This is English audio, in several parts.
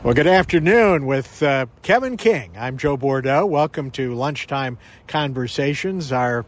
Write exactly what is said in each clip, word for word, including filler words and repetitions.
Well, good afternoon with uh, Kevin King. I'm Joe Bordeaux. Welcome to Lunchtime Conversations, our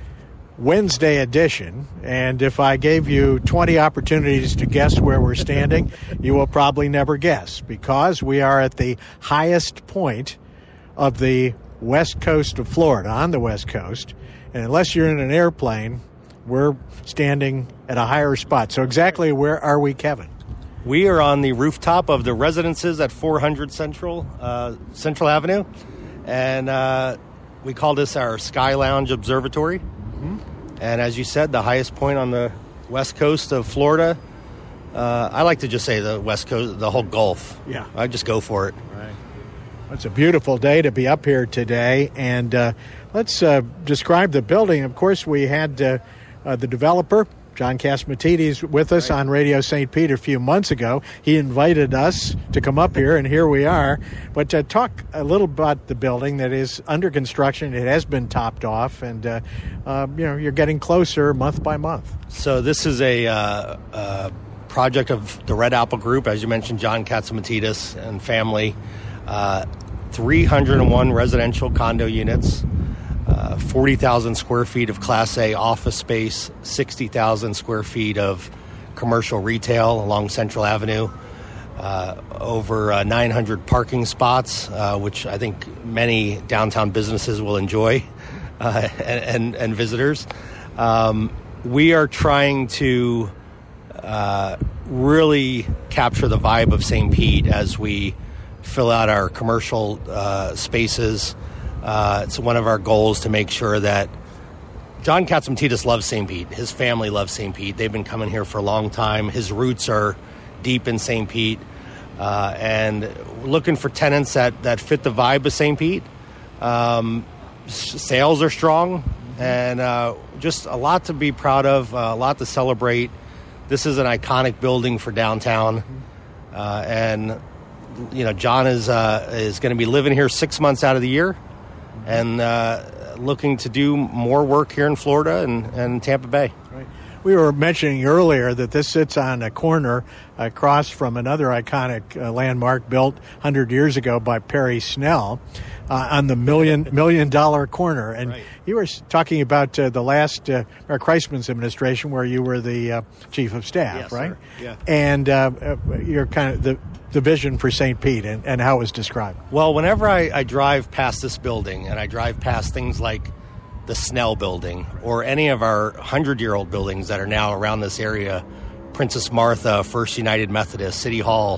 Wednesday edition. And if I gave you twenty opportunities to guess where we're standing, you will probably never guess, because we are at the highest point of the west coast of Florida, on the west coast. And unless you're in an airplane, we're standing at a higher spot. So exactly where are we, Kevin? We are on the rooftop of the residences at four hundred Central uh, Central Avenue, and uh, we call this our Sky Lounge Observatory. Mm-hmm. And as you said, the highest point on the west coast of Florida. Uh, I like to just say the west coast, the whole Gulf. Yeah, I just go for it. Right. It's a beautiful day to be up here today, and uh, let's uh, describe the building. Of course, we had uh, uh, the developer, John Catsimatidis, with us right. on Radio Saint Pete a few months ago. He invited us to come up here, and here we are. But to talk a little about the building that is under construction, it has been topped off, and uh, uh, you know, you're getting closer month by month. So this is a uh, uh, project of the Red Apple Group, as you mentioned, John Catsimatidis and family. Uh, three hundred one residential condo units. Uh, forty thousand square feet of Class A office space, sixty thousand square feet of commercial retail along Central Avenue, uh, over uh, nine hundred parking spots, uh, which I think many downtown businesses will enjoy, uh, and, and, and visitors. Um, we are trying to uh, really capture the vibe of Saint Pete as we fill out our commercial uh, spaces. Uh, it's one of our goals to make sure that John Catsimatidis loves Saint Pete. His family loves Saint Pete. They've been coming here for a long time. His roots are deep in Saint Pete. Uh, and we're looking for tenants that, that fit the vibe of Saint Pete. Um, sales are strong, and uh, just a lot to be proud of, uh, a lot to celebrate. This is an iconic building for downtown. Uh, and, you know, John is, uh, is going to be living here six months out of the year. And uh, looking to do more work here in Florida and, and Tampa Bay. Right. We were mentioning earlier that this sits on a corner across from another iconic uh, landmark built one hundred years ago by Perry Snell uh, on the million million dollar corner. And right. you were talking about uh, the last uh, Mayor Kreisman's administration, where you were the uh, chief of staff, yes, right? Sir. Yeah. And uh, you're kind of the the vision for Saint Pete and, and how it was described. Well, whenever I, I drive past this building, and I drive past things like the Snell building or any of our hundred-year-old buildings that are now around this area, Princess Martha, First United Methodist, City Hall,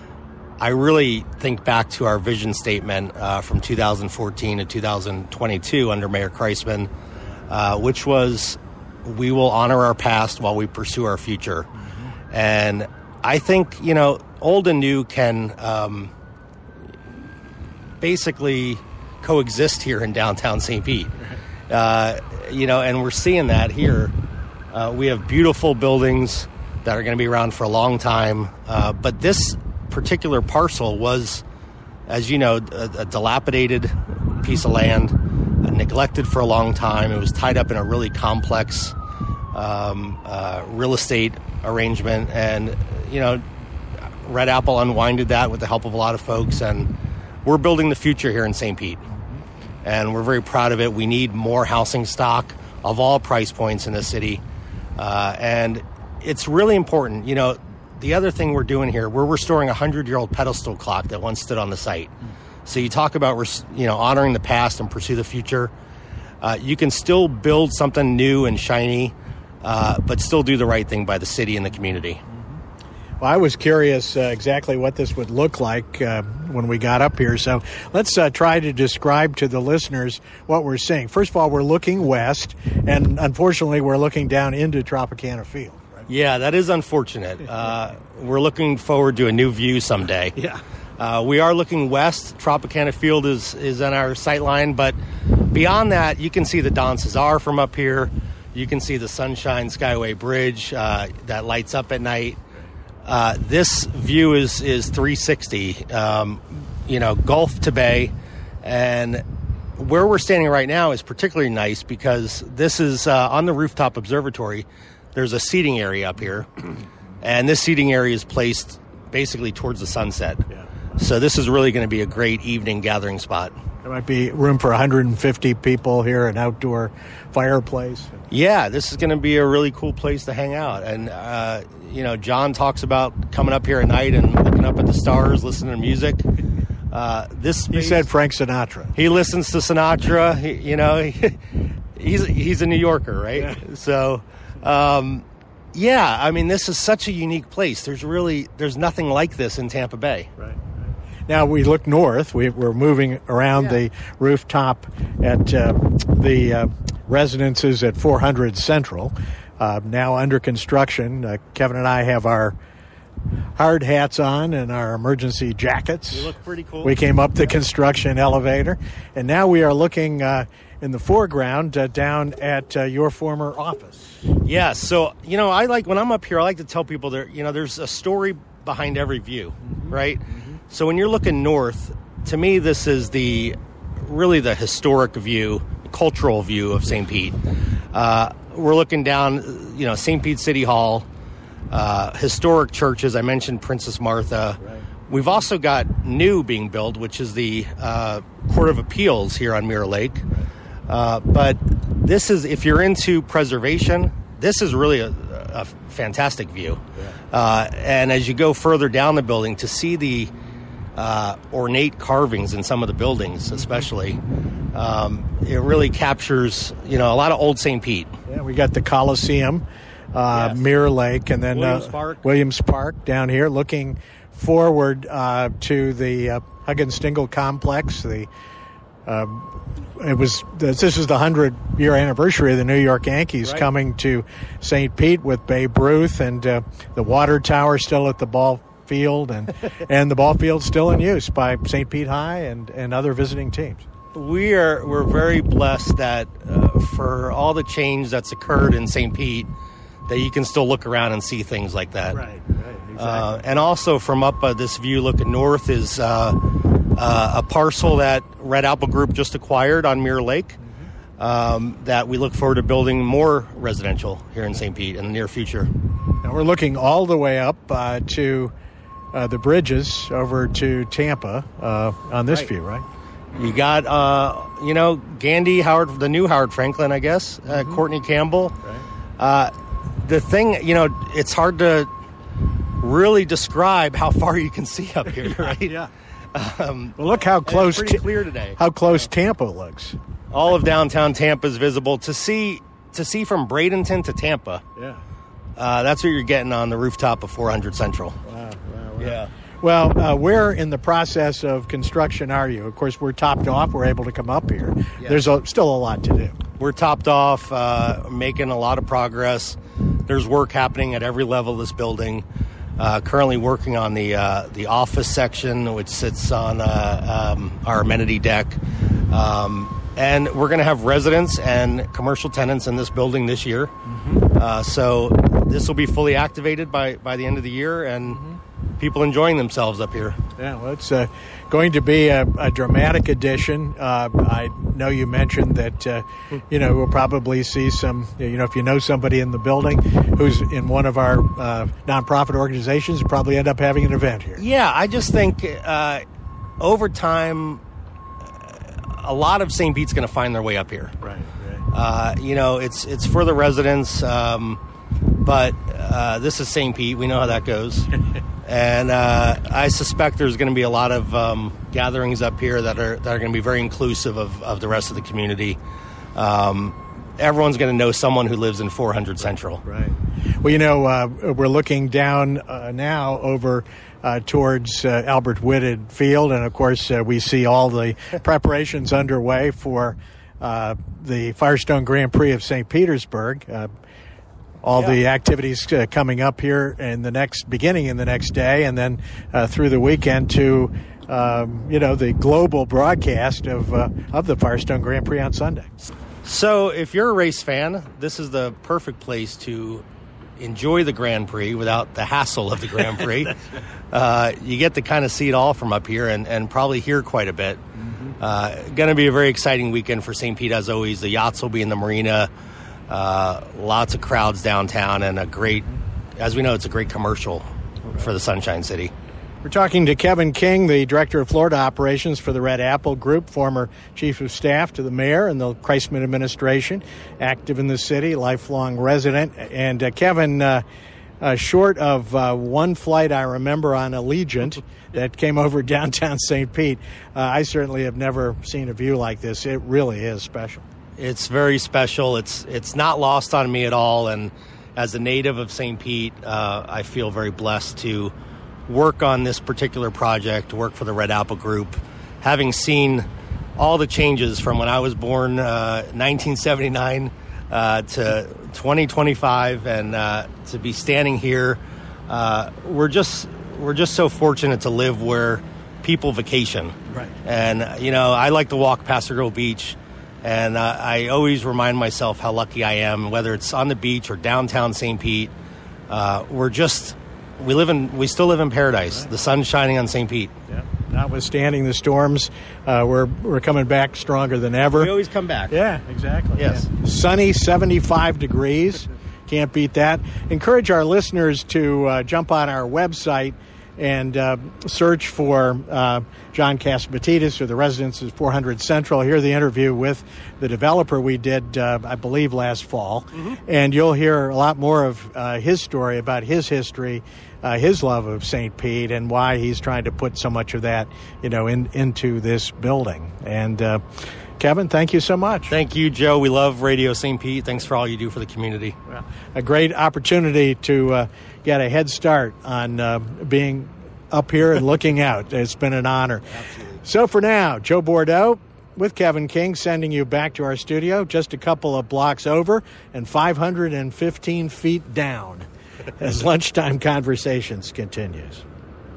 I really think back to our vision statement uh, from two thousand fourteen to two thousand twenty-two under Mayor Kreisman, uh, which was, we will honor our past while we pursue our future. Mm-hmm. And I think, you know, old and new can um, basically coexist here in downtown Saint Pete. Uh, you know, and we're seeing that here. Uh, we have beautiful buildings that are going to be around for a long time. Uh, but this particular parcel was, as you know, a, a dilapidated piece of land, uh, neglected for a long time. It was tied up in a really complex um, uh, real estate arrangement. And, you know, Red Apple unwinded that with the help of a lot of folks, and we're building the future here in Saint Pete. And we're very proud of it. We need more housing stock of all price points in the city. Uh, and it's really important. You know, the other thing we're doing here, we're restoring a hundred-year-old pedestal clock that once stood on the site. So you talk about, you know, honoring the past and pursue the future. Uh, you can still build something new and shiny, uh, but still do the right thing by the city and the community. Well, I was curious uh, exactly what this would look like uh, when we got up here. So let's uh, try to describe to the listeners what we're seeing. First of all, we're looking west, and unfortunately, we're looking down into Tropicana Field. Right? Yeah, that is unfortunate. Uh, we're looking forward to a new view someday. Yeah. Uh, we are looking west. Tropicana Field is, is on our sight line, but beyond that, you can see the Don Cesar from up here. You can see the Sunshine Skyway Bridge uh, that lights up at night. Uh, this view is, is three sixty, um, you know, Gulf to Bay. And where we're standing right now is particularly nice because this is uh, on the rooftop observatory. There's a seating area up here, and this seating area is placed basically towards the sunset. Yeah. So this is really going to be a great evening gathering spot. There might be room for one hundred fifty people here, an outdoor fireplace. Yeah, this is going to be a really cool place to hang out. And, uh, you know, John talks about coming up here at night and looking up at the stars, listening to music. Uh, this space, he said Frank Sinatra. He listens to Sinatra. He, you know, he, he's he's a New Yorker, right? Yeah. So, um, yeah, I mean, this is such a unique place. There's really there's nothing like this in Tampa Bay. Right. Now we look north. We, we're moving around yeah. the rooftop at uh, the uh, residences at four hundred Central, uh, now under construction. Uh, Kevin and I have our hard hats on and our emergency jackets. You look pretty cool. We came up the construction elevator, and now we are looking uh, in the foreground uh, down at uh, your former office. Yeah, so, you know, I like, when I'm up here, I like to tell people there, you know, there's a story behind every view, mm-hmm. right? Mm-hmm. So when you're looking north, to me, this is the, really the historic view, cultural view of Saint Pete. Uh, we're looking down, you know, Saint Pete City Hall, Uh, historic churches. I mentioned Princess Martha. Right. We've also got new being built, which is the uh, Court of Appeals here on Mirror Lake. Uh, but this is, if you're into preservation, this is really a, a fantastic view. Yeah. Uh, and as you go further down the building, to see the uh, ornate carvings in some of the buildings, especially, um, it really captures, you know, a lot of old Saint Pete. Yeah, we got the Coliseum. Uh, yes. Mirror Lake, and then Williams uh, Park. Williams Park down here, looking forward uh, to the uh, Huggins Stengel complex. The uh, it was this is the hundred year anniversary of the New York Yankees right. coming to Saint Pete with Babe Ruth, and uh, the water tower still at the ball field, and and the ball field still in use by Saint Pete High and, and other visiting teams. We are we're very blessed that uh, for all the change that's occurred in Saint Pete, that you can still look around and see things like that. Right, right, exactly. Uh, and also from up uh, this view looking north is uh, uh, a parcel that Red Apple Group just acquired on Mirror Lake mm-hmm. um, that we look forward to building more residential here in Saint Pete in the near future. Now we're looking all the way up uh, to uh, the bridges over to Tampa uh, on this right. view, right? You got, uh, you know, Gandy, Howard, the new Howard Franklin, I guess, uh, mm-hmm. Courtney Campbell. Right. Uh, The thing, you know, it's hard to really describe how far you can see up here, right? Yeah. Um, well, look how close. It's pretty clear today. How close yeah. Tampa looks. All of downtown Tampa is visible. To see, to see from Bradenton to Tampa. Yeah. Uh, that's what you're getting on the rooftop of four hundred Central. Wow. wow, wow. Yeah. Well, uh, where in the process of construction are you? Of course, we're topped off. We're able to come up here. Yeah. There's a, still a lot to do. We're topped off, uh, making a lot of progress. There's work happening at every level of this building. Uh, currently working on the uh, the office section, which sits on uh, um, our amenity deck. Um, and we're going to have residents and commercial tenants in this building this year. Mm-hmm. Uh, so this will be fully activated by, by the end of the year, and mm-hmm. people enjoying themselves up here. Yeah, well, it's uh, going to be a, a dramatic addition. Uh, I know you mentioned that, uh, you know, we'll probably see some, you know, if you know somebody in the building who's in one of our uh, nonprofit organizations, we'll probably end up having an event here. Yeah, I just think uh, over time, a lot of Saint Pete's going to find their way up here. Right, right. Uh, you know, it's it's for the residents, um, but uh, this is Saint Pete. We know how that goes. And uh, I suspect there's going to be a lot of um, gatherings up here that are that are going to be very inclusive of, of the rest of the community. Um, everyone's going to know someone who lives in four hundred Central. Right. Well, you know, uh, we're looking down uh, now over uh, towards uh, Albert Whitted Field, and of course uh, we see all the preparations underway for uh, the Firestone Grand Prix of Saint Petersburg. Uh, all yeah. the activities uh, coming up here in the next, beginning in the next day, and then uh, through the weekend to, um, you know, the global broadcast of uh, of the Firestone Grand Prix on Sunday. So if you're a race fan, this is the perfect place to enjoy the Grand Prix without the hassle of the Grand Prix. uh, you get to kind of see it all from up here and, and probably hear quite a bit. Mm-hmm. Uh, going to be a very exciting weekend for Saint Pete, as always. The yachts will be in the marina. Uh, lots of crowds downtown, and a great, as we know, it's a great commercial for the Sunshine City. We're talking to Kevin King, the Director of Florida Operations for the Red Apple Group, former Chief of Staff to the Mayor and the Kreisman administration, active in the city, lifelong resident. And uh, Kevin, uh, uh, short of uh, one flight I remember on Allegiant that came over downtown Saint Pete, uh, I certainly have never seen a view like this. It really is special. It's very special. It's it's not lost on me at all. And as a native of Saint Pete, uh, I feel very blessed to work on this particular project, work for the Red Apple Group, having seen all the changes from when I was born, uh, nineteen seventy-nine, uh, to twenty twenty-five, and uh, to be standing here. Uh, we're just we're just so fortunate to live where people vacation. Right. And you know, I like to walk Paso Beach, and uh, I always remind myself how lucky I am, whether it's on the beach or downtown Saint Pete. Uh, we're just We live in. We still live in paradise. Right. The sun's shining on Saint Pete. Yeah. Notwithstanding the storms, uh, we're we're coming back stronger than ever. We always come back. Yeah, exactly. Yes. Yeah. Sunny, seventy-five degrees. Can't beat that. Encourage our listeners to uh, jump on our website and uh, search for uh, John Catsimatidis or the residents of four hundred Central. Hear the interview with the developer we did, uh, I believe, last fall. Mm-hmm. And you'll hear a lot more of uh, his story about his history, uh, his love of Saint Pete, and why he's trying to put so much of that, you know, in, into this building. And uh, Kevin, thank you so much. Thank you, Joe. We love Radio Saint Pete. Thanks for all you do for the community. Well, a great opportunity to uh, get a head start on uh, being up here and looking out. It's been an honor. Absolutely. So for now, Joe Bordeaux with Kevin King sending you back to our studio just a couple of blocks over and five hundred fifteen feet down as Lunchtime Conversations continues.